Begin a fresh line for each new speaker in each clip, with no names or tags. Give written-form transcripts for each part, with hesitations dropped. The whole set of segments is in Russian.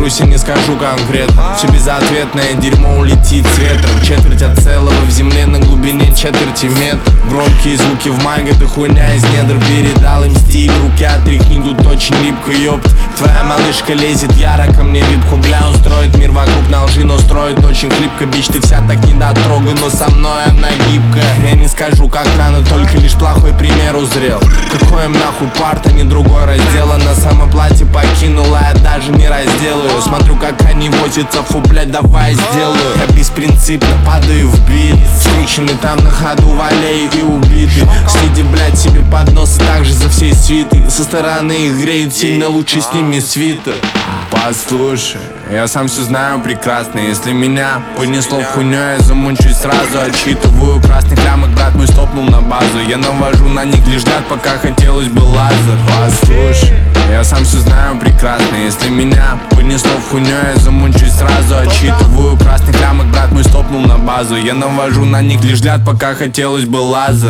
Ошибусь и не скажу конкретно. Все безответное дерьмо улетит с ветром. Четверть от целого в земле на глубине четверти метра. Громкие звуки в майке, ты хуйня из недр. Передал им стиль, руки отряхни, тут очень липко, ёпт. Твоя малышка лезет яро ко мне, випку, бля, он строит мир вокруг на лжи, но строит очень хлипко. Бич, ты вся так недотрога, но со мной она гибкая. Я не скажу, как рано, только лишь плохой пример узрел. Какой им нахуй парт, а не другой раздел. Она само платье покинула, я даже не разделаю. Смотрю, как они возятся, фу, блядь, давай сделаю. Я беспринципно падаю в бит, скрученный там на ходу в аллее и убитый. Следи, блядь, себе под нос и также за всей свитой. Со стороны их греют сильно, лучше с ними свитер. Послушай, я сам все знаю прекрасно. Если меня понесло в хуйню, я замучусь сразу. Отчитываю красных лямок, брат мой стопнул на базу. Я навожу на них лишь взгляд, пока хотелось бы лазер. Послушай, я сам все знаю прекрасно. Если меня понесло в хуйню, я замучусь сразу. Отчитываю красных лямок, брат мой стопнул на базу. Я навожу на них лишь взгляд, пока хотелось бы лазер.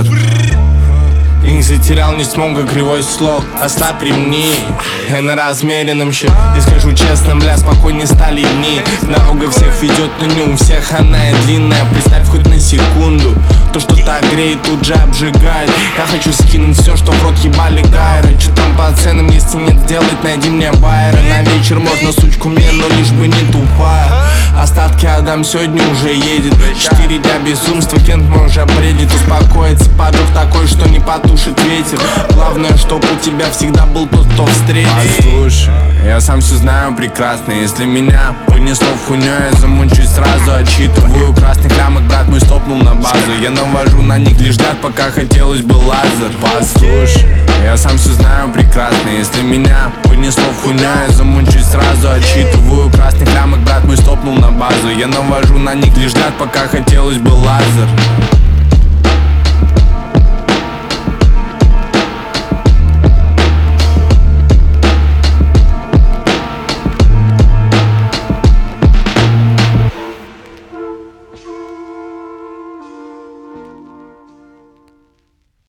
Их затерял, не смог, как кривой слог. Ослабь ремни, я на размеренном счет. И скажу честно, бля, спокойнее стали дни. Дорога всех ведет, но не у всех она и длинная. Представь хоть на секунду, то, что так греет, тут же обжигает. Я хочу скинуть все, что в рот ебали гайры. Че там по ценам, если нет сделать, найди мне байера. На вечер можно сучку мне, но лишь бы не тупая. Остатки отдам, сегодня уже едет. 4 дня безумства, Кент мой уже бредит. Успокоится, поджог такой, что не потушит ветер. Главное, чтоб у тебя всегда был тот, кто встретит. Послушай, я сам все знаю прекрасно. Если меня понесло в хуйню, я замучусь сразу. Отчитываю красных лямок, брат мой стопнул на базу. Я навожу на них лишь взгляд, пока хотелось бы лазер. Послушай, я сам все знаю прекрасно. Если меня понесло в хуйню, я замучусь сразу. Отчитываю красных лямок, брат мой стопнул на базу. Я навожу на них лишь взгляд, пока хотелось бы лазер.